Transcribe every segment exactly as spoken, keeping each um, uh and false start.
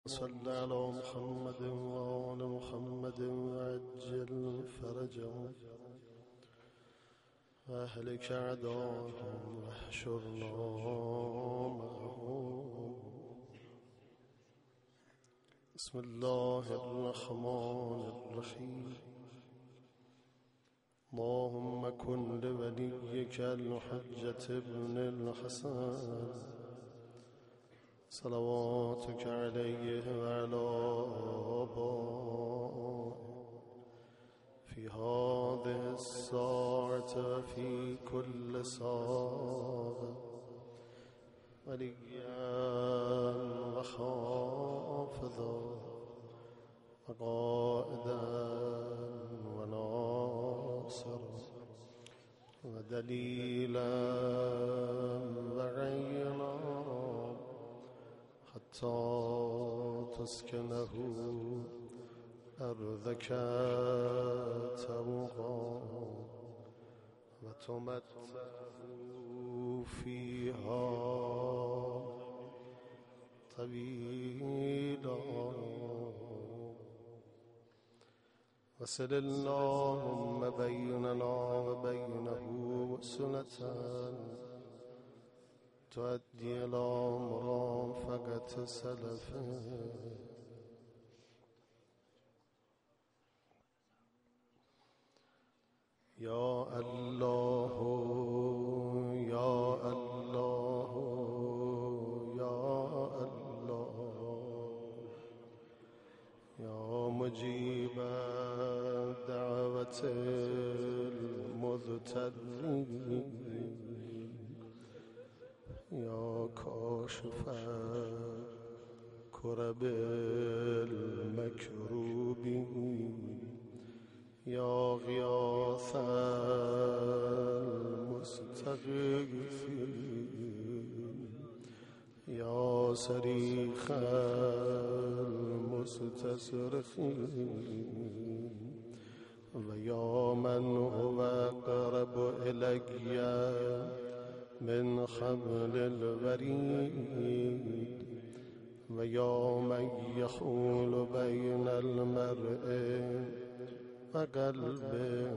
صل على محمد وآل محمد وعجل فرجهم وأهلك أعداءهم واحشرنا معهم. بسم الله الرحمن الرحيم. اللهم كن لوليك الحجة ابن الحسن صلواتك عليه وعلى آبائه في هذه الساعة وفي كل ساعة وليا وحافظا وقائدا وناصرا ودليلا وعينا حتى تسكنه أرضك توقا وتمتعه فيها طويلا. وصل اللهم بيننا وبينه وصلة تؤدي إلى مرافقة سلفه. يا الله يا الله يا الله يا مجيب دعوة المضطرين يا كاشف كرب المكروبين يا غياث المستغيثين يا صريخ المستصرخين ويا من هو أقرب إلي من حبل الوريد ويا من يحول بين المرء وقلبه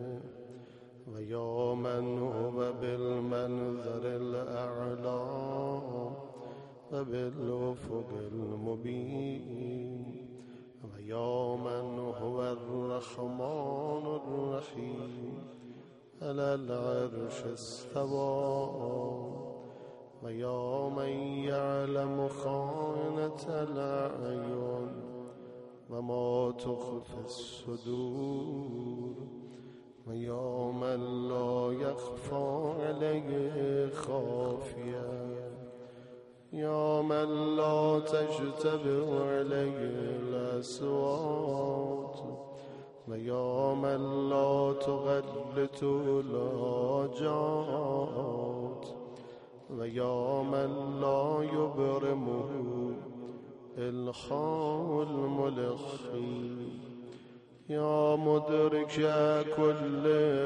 ويا من هو بالمنظر الأعلى وبالأفق المبين ويا من هو الرحمن الرحيم على العرش استوى ويا من يعلم خائنة الأعين وما تخفي الصدور ويا من لا يخفى عليه خافية يا من لا تجتبه عليه الأصوات ويا من لا تغلط الحاجات ويا من لا يبرمه إلحاح الملخي يا مدرك كل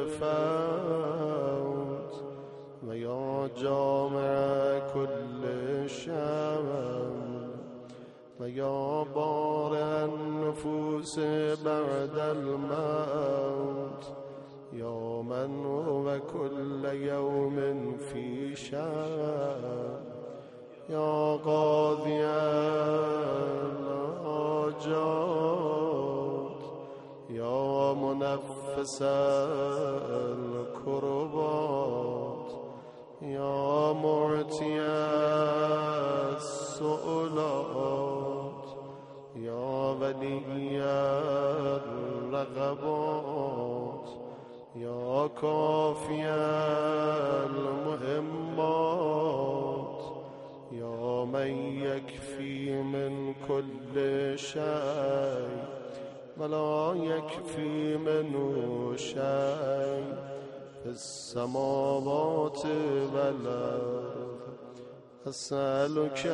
فوت ويا جامع كل شوم ويا بارئ النفوس بعد الموت يا من هو كل يوم في شأن يا قاضي الحاجات يا منفس الكربات يا معطي السؤلات يا ولي الرغبات يا كافي المهمات يا من يكفي من كل شيء ولا يكفي منه شيء في السماوات والأرض. أسألك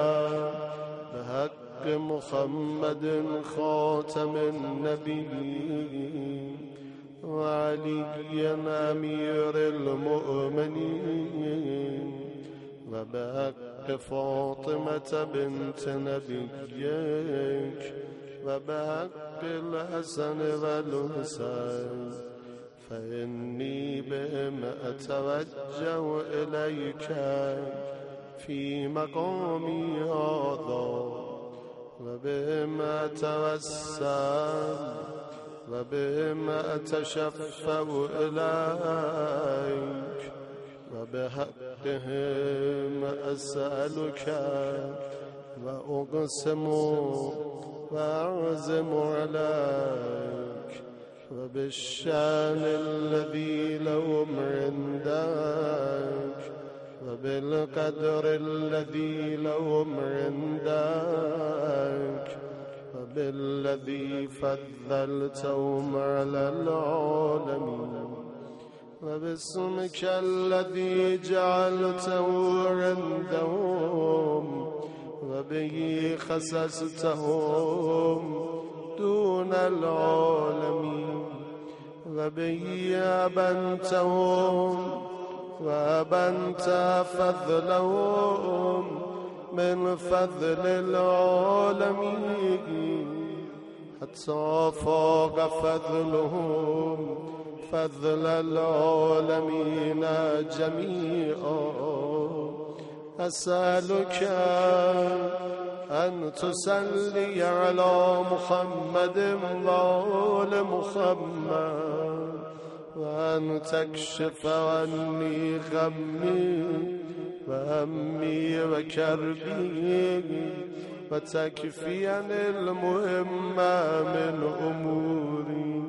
بحق محمد خاتم النبيين وعلي أمير المؤمنين وبحق بحق فاطمة بنت نبيك وبحق الحسن والحسين فإني بهم أتوجه إليك في مقامي هذا وبهم أتوسل وبهم أتشفع إليك وبحقهم أسألك وأقسم وأعزم عليك وبالشان الذي لهم عندك وبالقدر الذي لهم عندك وبالذي فضلتهم على العالمين وباسمك الذي جعلته عندهم وبه خصصتهم دون العالمين وبه أبنتهم وأبنت فضلهم من فضل العالمين حتى فاق فضلهم فضل العالمين جميعا. أسألك أن تصلي على محمد وآل محمد وأن تكشف عني غمي وهمي وكربي وتكفيني المهم من أموري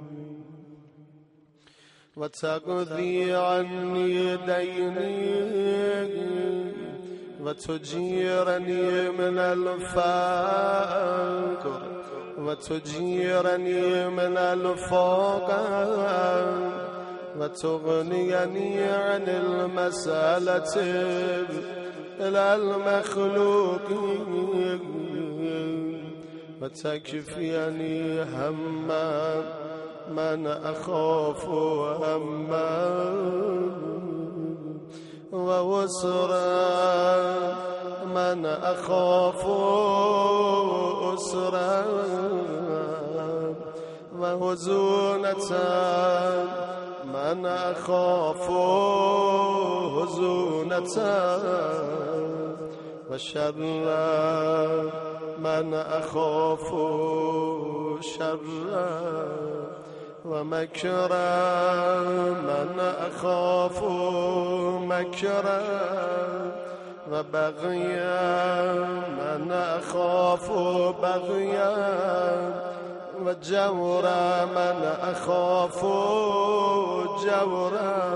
وتقضي عني ديني وتجيرني من الفقر وتجيرني من الفقر وتغنيني عن المسألة إلى المخلوقين وتكفيني هما من أخاف هما ووسرا من أخاف أسرا وهزونة من أخاف هزونة وشرا من أخاف شرا ومكرا من أخاف مكرا وبغيا من أخاف بغيا وجورا من أخاف جورا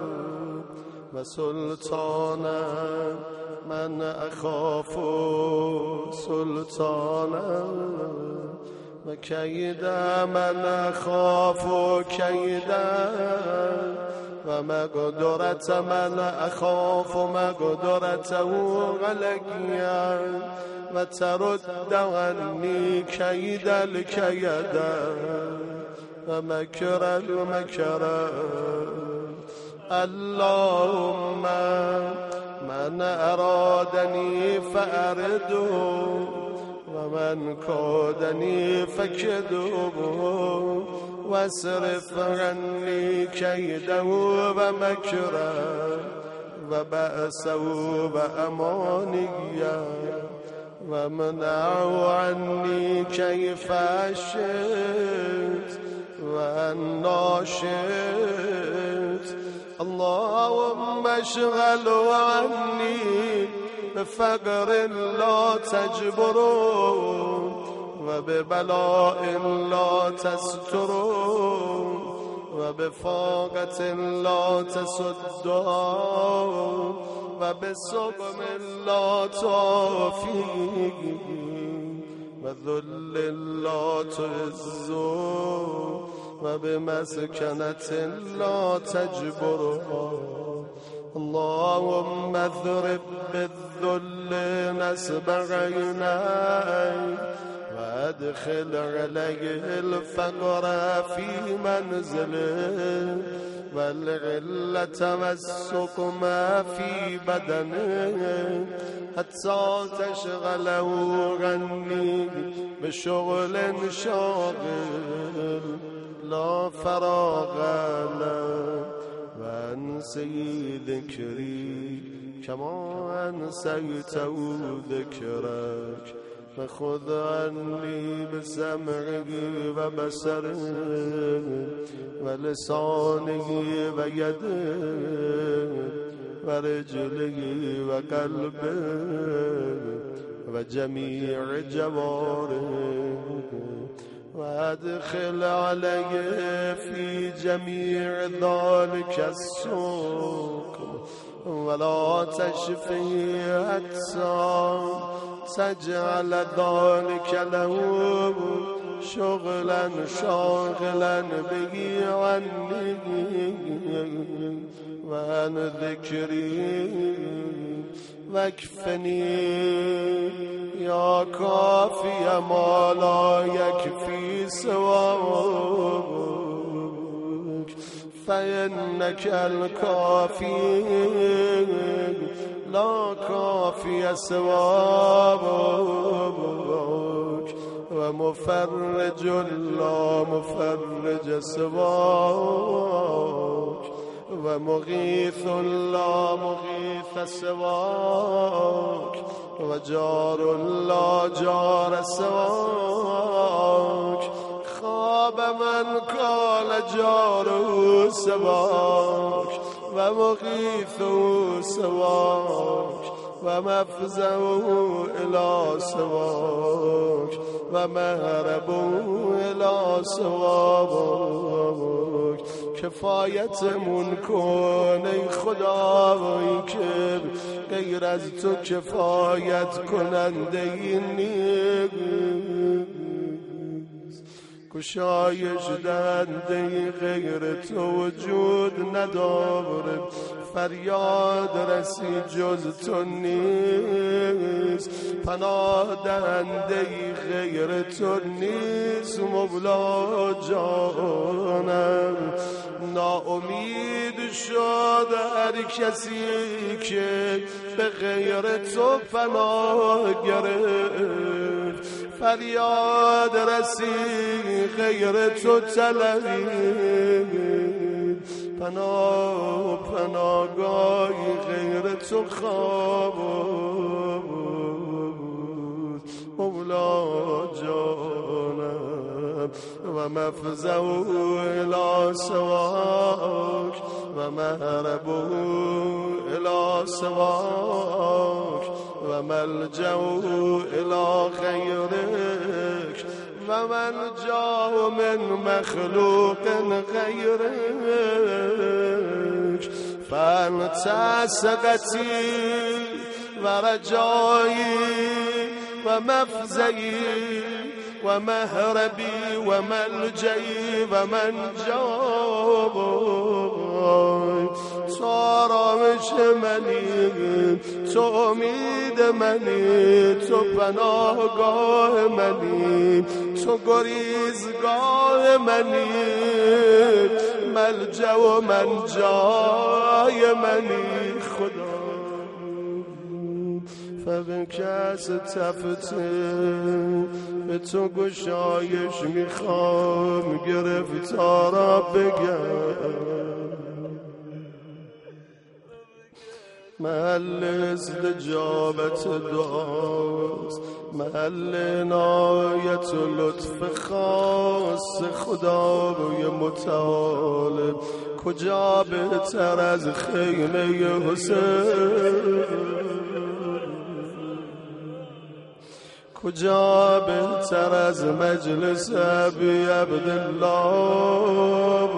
وسلطانا من أخاف سلطانا وكيدا من أخاف كيدا ومقدرة من أخاف مقدرته غلقيا وترد عني كيد الكيدا ومكر المكر. اللهم من أرادني فأرده ومن كادني فكده واصرف عني كيده ومكره وبأسه وأمانيه ومنعه عني كيف شئت وأنا شئت. اللهم اشغله عني بفقر لا تجبرون وببلاء لا تسترون وبفاقة لا تسدون وبسقم لا تعفي وذل لا تعزون وبمسكنة لا تجبرها. اللهم اضرب بالذل نسب عيني وادخل عليه الفقر في منزله والعلة والسقم في بدنه حتى تشغله غني بشغل شاغل لا فراغ له وانسي ذكري كما أنسيت ذكرك فخذ عني بسمعه وبصره ولسانه ويده ورجله وقلبه وجميع جواره وادخل عليه في جميع ذلك السوق ولا تشفي حتى تجعل ذلك له شغلا شاغلا به عني وعن ذكري واكفني يا كافي ما لا يكفي سواك فإنك الكافي لا كافي سواك ومفرج لا مفرج سواك ومغيث لا مغيث سواك وجار لا جار سواك خاب من قال جاره سواك ومغيثه سواك ومفزعه إلى سواك ومهربه إلى سواك کفایتمون کن ای خدایی که غیر از تو کفایت کننده ای نیست گشایش دهنده غیر تو وجود نداره فریاد رسی جز تو نیست پناه دهنده غیر تو نیست مولا جانم ناامید شد هر کسی که به غیر تو پناه گرفت فریاد رسی غیر تو طلبید پناه پناهگاهی غیر تو خواب مولا جانم و مفزعه الی سواک و مهربه الی سواک و ملجأه الی غیرک و من جاء من مخلوق غیرک فانت سقطی و رجایی و مفزعی و مهربی و ملجئی و منجای تو آرامش منی تو امید منی تو پناهگاه منی تو گریزگاه منی ملجأ و منجای منی خدا فبکس تفته به تو گشایش میخوام گرفتارا بگم محل استجابت دعاست محل عنایت و لطف خاص خدای متعال کجا بهتر از خیمه حسین کجا بهتر از مجلس ابی عبدالله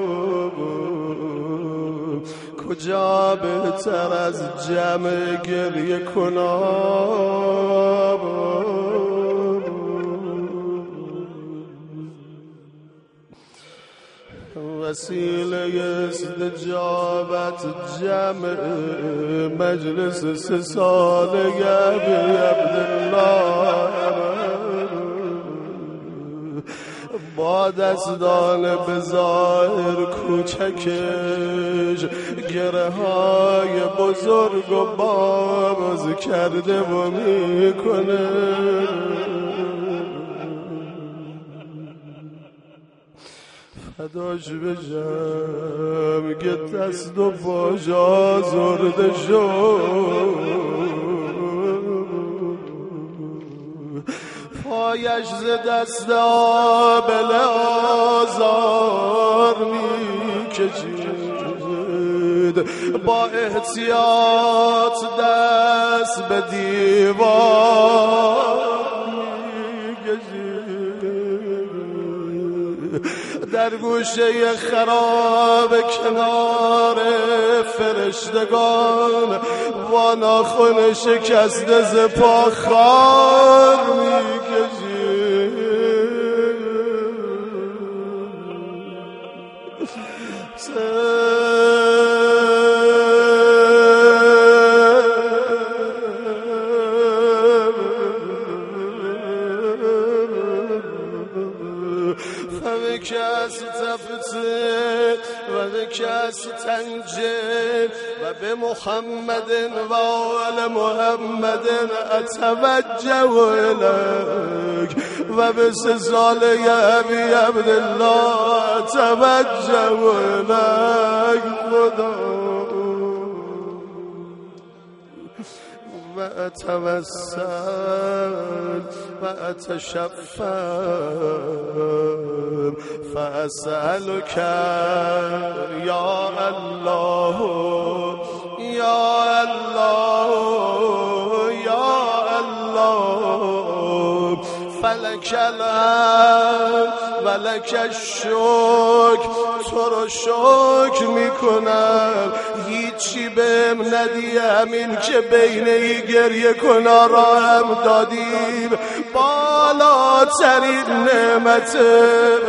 کجا بهتر از جمع گریه کناب وسیله استجابت جمع مجلس سه ساله ابی عبدالله با دستان به ظاهر کوچکش گره های بزرگ و باز کرده و میکنه. فداش بشم که دست و پاش آزرده شد، پایش ز دست آبله آزار میکشید، با احتیاط دست به دیوار در گوشه خراب کنار فرشتگان با ناخن شکسته ز پا خار میکشید. کس تفته و به کس تنجل و به محمد و آل محمد اتوجه الیک و به سزال ابی عبدالله اتوجه الیک خدا و اتوسل و اتشفم فاسألک یا الله یا الله یا الله فلک الحمد و لک الشکر. تو رو شکر میکنم هیچی بهم ندی، همین که بین ای گریه کنا را هم دادیم بالاترین نعمته.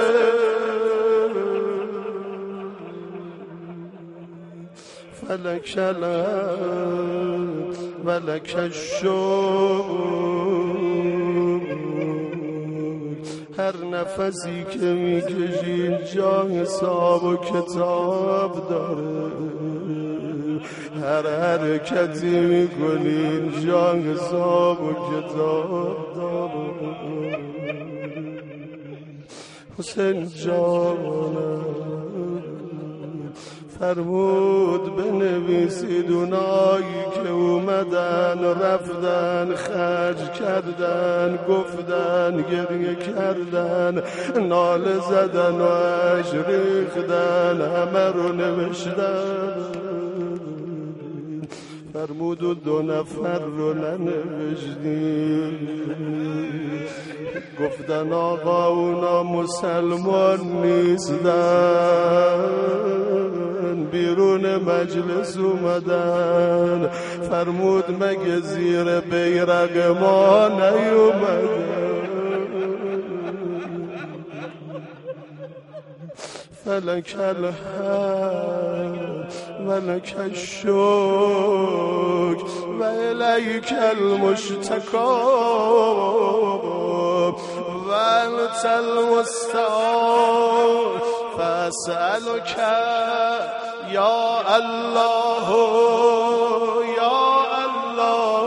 فلک الحمد و لک الشکر. هر نفسی که میکشی جا حساب و کتاب داره، هر حرکتی میکنی جا حساب و کتاب داره. حسین جانم فرمود بنویسید اونایی که اومدن رفتن خرج کردن گفتن گریه کردن ناله زدن و اش ریختن همه رو نوشتن. فرمود و دو نفر رو ننوشتیم، گفتن آقا اونا مسلمان نیستن، بیرون مجلس اومدن. فرمود مگه زیر بیرق ما نیومدن؟ فلک الحمد و لک الشکر و الیک المشتکا و انت المستعان فاسألک یا الله یا الله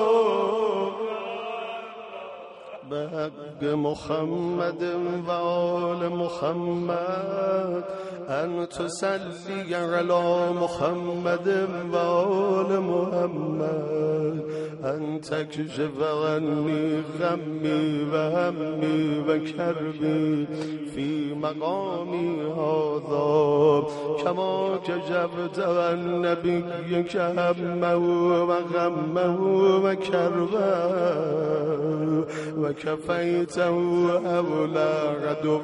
به حق محمد و آل محمد ان تصلی علی محمد و آل محمد ان تکشف عنی غمی و همی و کربی فی مقامی هذا کما کشفت عن نبیک همه و غمه و کربه و کفیته اولا عدوه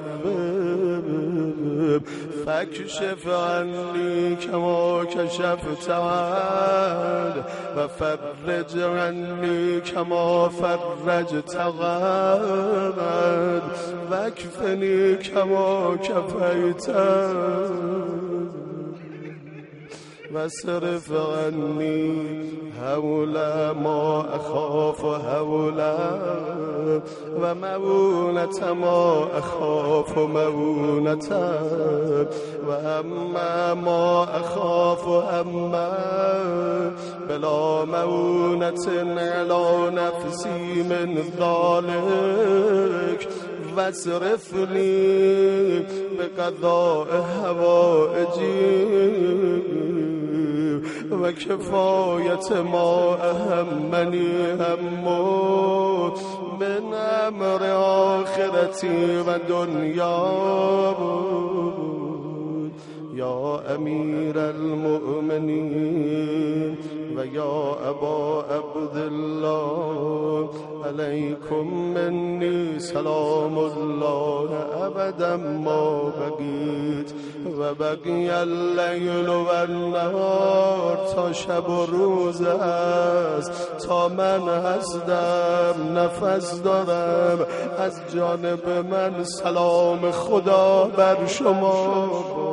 فاکشف عنی کما کشفت عنه و فرج عنی کما فرجت عنه و اکفنی کما کفیت واصرف عني هول ما أخاف هولا ومؤونة ما أخاف مؤونة وأما ما أخاف أما بلا مؤونة على نفسي من ذلك واصرفني بقضاء حوائجي وكفاية ما أهمني هم من أمر آخرتي ودنيا يا أمير المؤمنين ويا أبا عبد الله عليكم مني سلام الله أبدا ما بقيت وبقي الليل والنهار تا شب و روز است تا من هستم نفس دارم از جانب من سلام خدا بر شما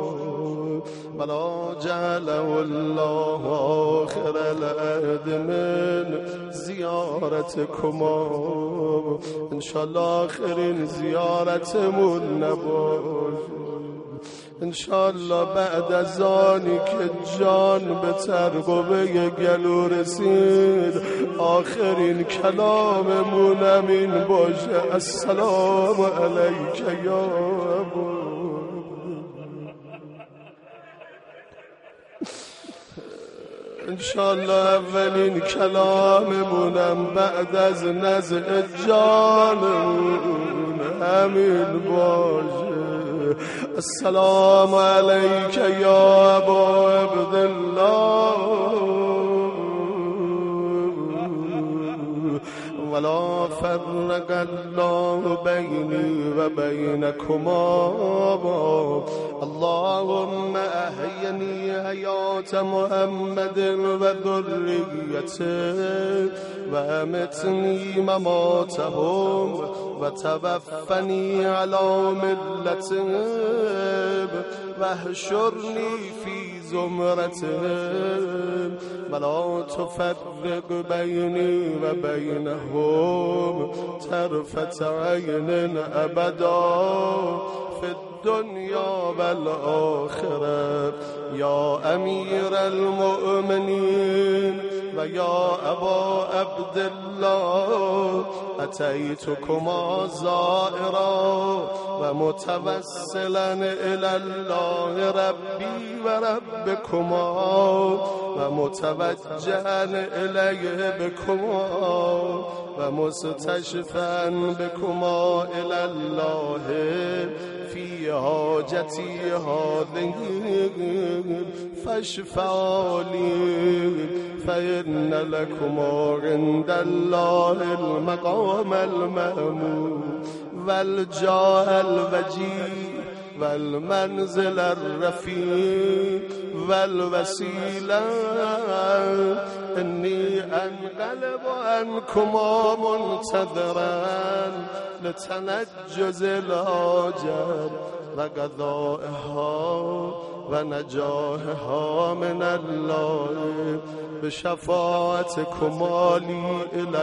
ولا جعله الله آخر العهد من زیارتکما انشالله آخرین زیارتمون نباشه انشالله بعد از آنی که جان به ترقبه گلو رسید آخرین کلاممون همین باشه السلام علیک یا ابو انشالله اولین کلاممونم بعد از نزع جانمون همین باشه السلام علیک یا ابا عبدالله ولا فرق الله بینی و بینکما اللهم احینی حیات محمد و ذریته و امتنی مماتهم و توفنی علی ملتهم و احشرنی فی زمرتهم ولا تفرق بینی و بینهم طرفة عین ابدا فی الدنیا والآخرة یا امیر المؤمنین و یا ابا عبدالله اتیتکما زائرا و متوسلا الی الله ربی و ربکما و متوجها الیه بکما و مستشفعا بکما الی الله فی حاجتی هذه فاشفعوا لی فإن لكما عند الله المقام المحمود والجاه الوجيه والمنزل الرفيع والوسيلة إني أنقلب عنكما منتظرا لتنجز الحاجات وقضائها ونجاحها من الله بشفاعتكما لي إلى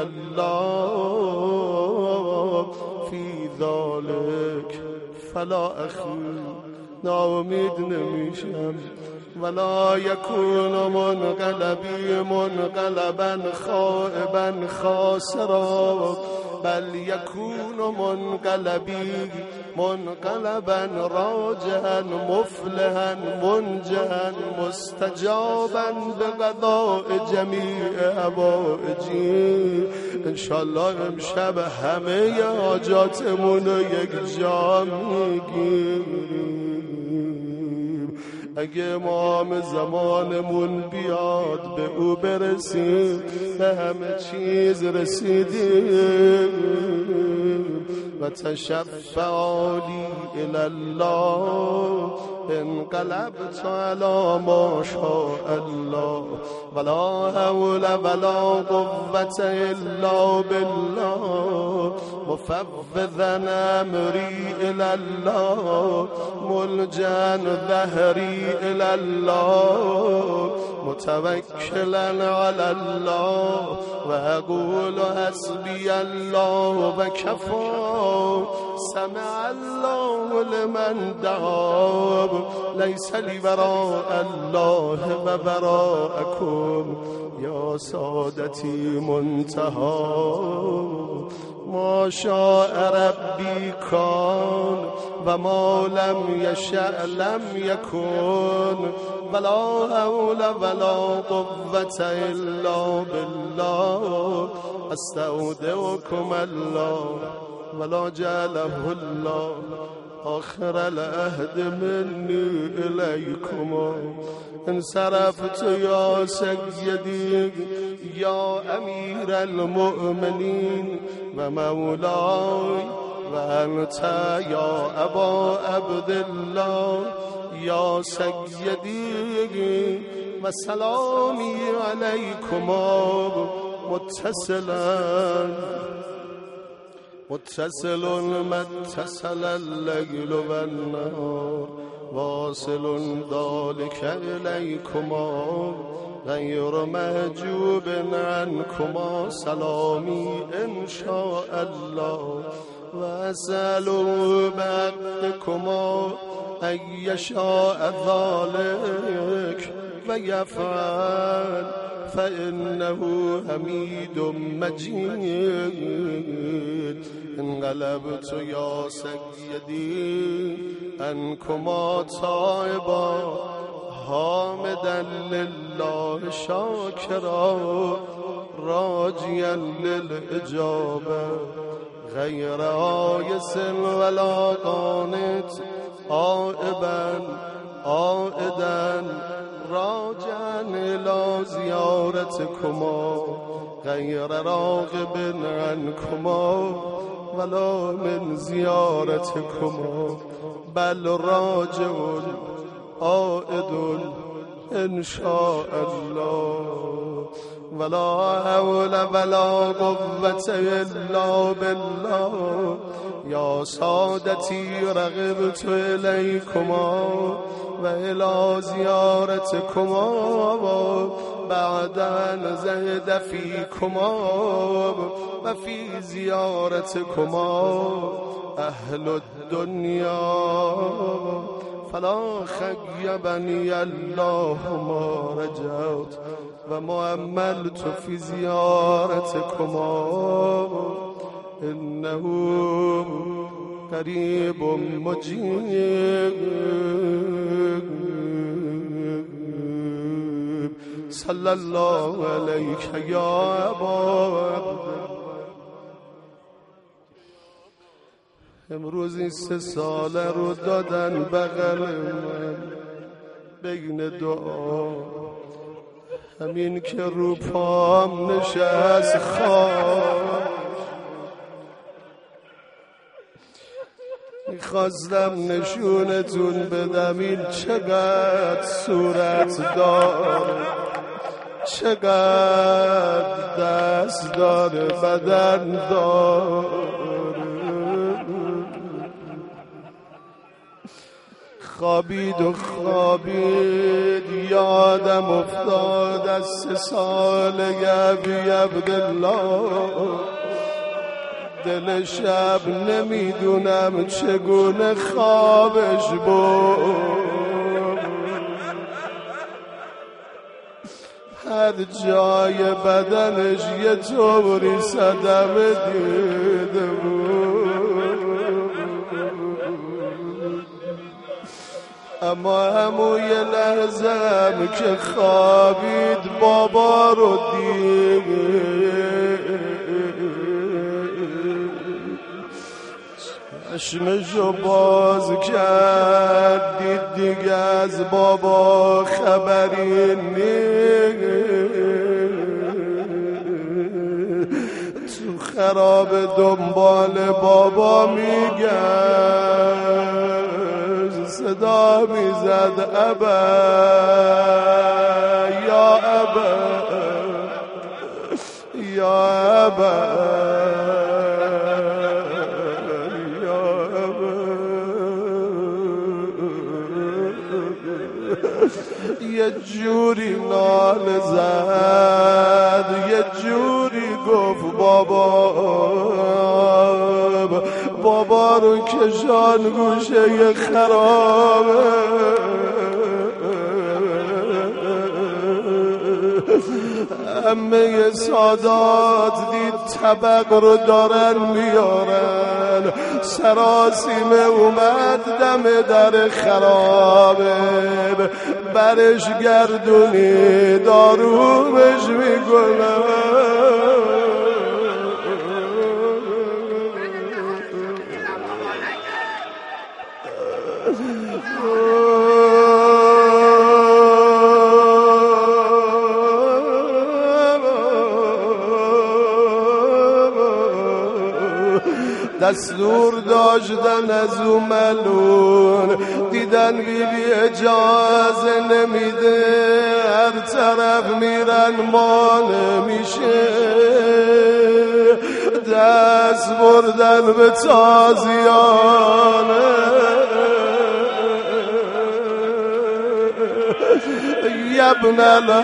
الله في ذلك فلا أخي ناامید نمیشم ولا يكون منقلبي منقلبا خائبا خاسرا بل يكون منقلبي منقلبا راجعا مفلحا منجحا مستجابا بقضاء جمیع حوائجی انشالله امشب همه حاجاتمون رو یک جا میگیریم. اگه امام زمانمون بیاد به او برسیم به همه چیز رسیدیم. و تشفع لی الی الله انقلبت علی ما شاء الله ولا حول ولا قوة الا بالله مفوضا امری الی الله ملجا ظهری الی الله متوکلا علی الله و اقول حسبی الله و کفا سمع الله لمن دعا لیس لی وراء الله و وراءکم یا سادتی منتها ما شاء ربی کان و ما لم یشأ لم یکن ولا حول ولا قوة الا بالله استودعکم الله ولا جعله الله آخر العهد منی الیکم انصرفت یا سیدی یا امیر المؤمنین و مولای و انت یا ابا عبدالله یا سیدی و سلامی علیکما متصلا متصل متصل الليل والنهار واصل ذلك إليكما غير محجوب عنكما سلامي إن شاء الله وأسأل بحقكما أن يشاء ذلك ويفعل فإنه حميد مجيد انقلبت يا سيدي أنكما تائبا حامدا لله شاكرا راجيا للإجابة غير آيس ولا قانت آئبا آئدا راجعا إلى زيارتكما غير راغب عنكما ولا من زيارتكما بل راجع عائد إن شاء الله ولا حول ولا قوة إلا بالله يا سادتي رغبت إليكما وإلى زيارتكما بعد أن زهد فيكما وفي زيارتكما أهل الدنيا فلا خيبني الله ما رجوت وما أملت في زيارتكما إنه قريب مجيب صلى الله عليك يا أبا امروزی سه ساله رو دادن بغل من بین دعا همین که رو پام نشست خواب میخواستم نشونتون بدم این چقدر صورت داره چقدر دست داره بدن داره خوابید و خوابید یادم افتاد از سه سالگی ابی عبدالله دل شب نمیدونم چگونه خوابش بود هر جای بدنش یه طوری صدمه دیده بود اما همون یه لحظه هم که خوابید بابا رو دید چشمشو باز کرد دید دیگه از بابا خبری نیست تو خراب دنبال بابا میگشت صدا میزد ابا یا ابا یا ابا یه جوری ناله زد، یه جوری گفت بابا، بابا رو کشان گوشه یه خرابه. همه سادات دید طبق رو دارن میارن، سراسیمه اومد دم در خرابه، برش گردونی دارومش میکنن. دستور داشتن از او ملون، دیدن بی بی اجازه نمیده، هر طرف میرن ما نمیشه. دست بردن به تازیانه، یبن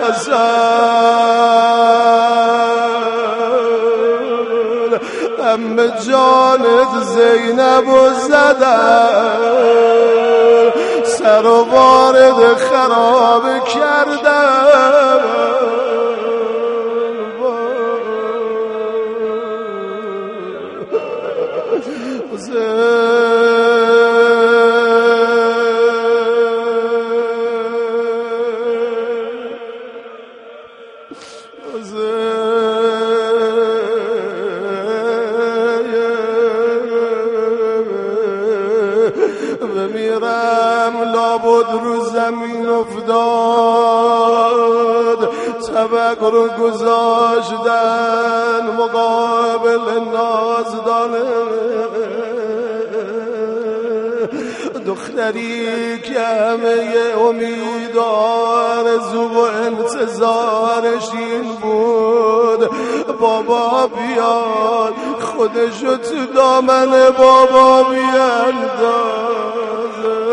الحسن ام جانت زینب و زدن، سر و وارد خراب کردن. بمیرم لابد رو زمین افتاد، طبق رو گذاشتن مقابل نازدانه. دختری که همه امید و آرزو و انتظارش این بود بابا بیاد، خودشو تو دامن بابا بیاندازه.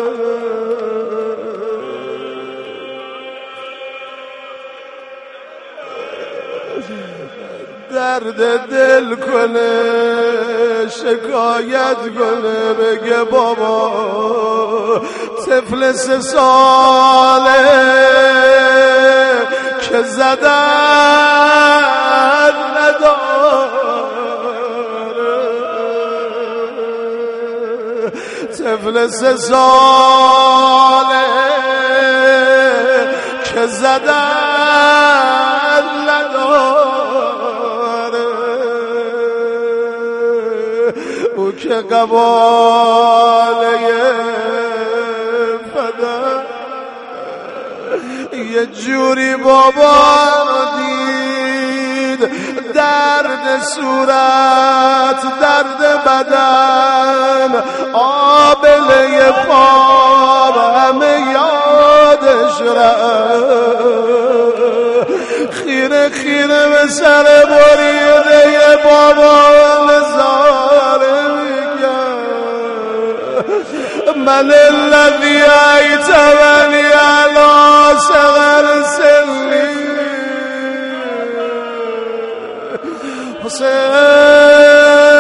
درد دل کنه، شکایت کنه، بگه بابا طفل سه ساله که زدن نداره، طفل سه ساله که زدن نداره. او که قباله فدا یه جوری بابا دید، درد صورت، درد بدن، آبله پا همه یادش رفت. خیره خیره به سر بریده یه بابا نزاره میگه من الذی ایتونی علی صغر سنی. حسین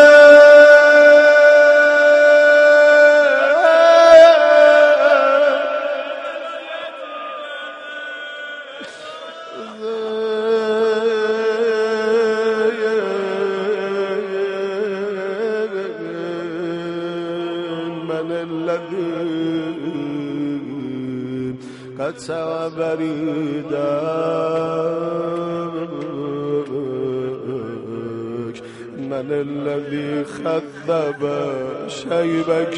من الذي قد سوى بريدك، من الذي خذب شيبك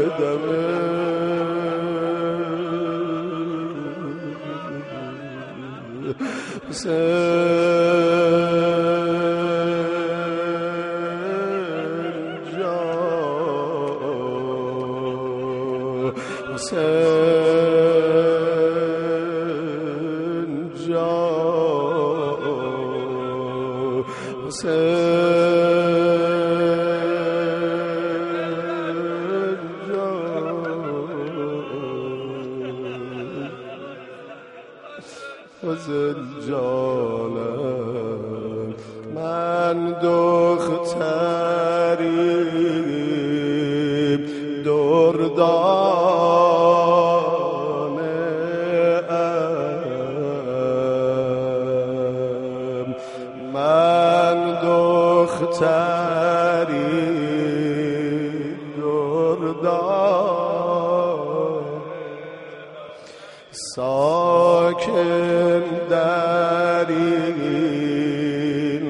بدمه. حسین جان، حسین جان. دردانم من دختری دردان ساکن در این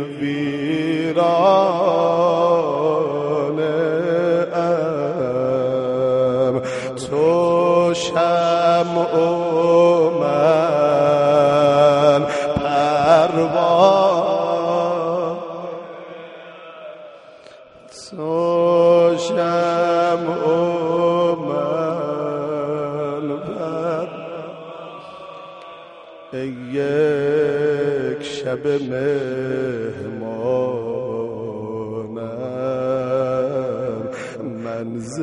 ویرانه ام تو شمع و من پروانه تو شمع و من پروانه ای یک شب مهمانم من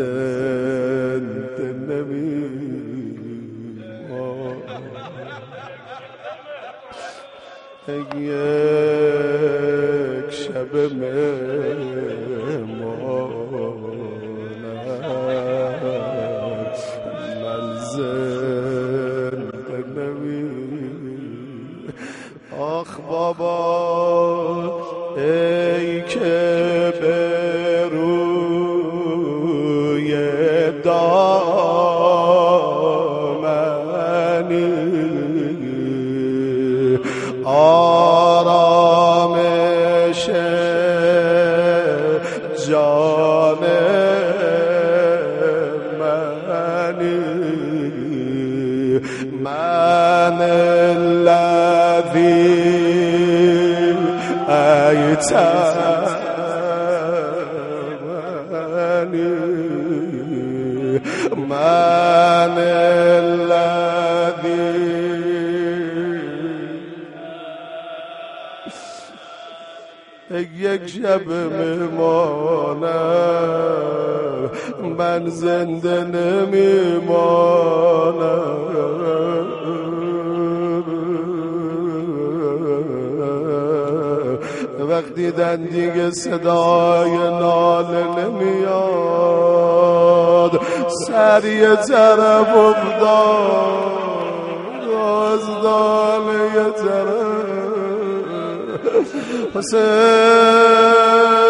زنده نمیمانم ای یک شب مهمانم من زنده نمیمانم آخ بابا ای که به روی دامنی آرامش جان منی من الذی ایتمنی من الذی یک شب میمانم من زنده نمیمانم وقتی دن دیگه صدای ناله نمیاد سر یه طرف افتاد از ناله یه طرف حسین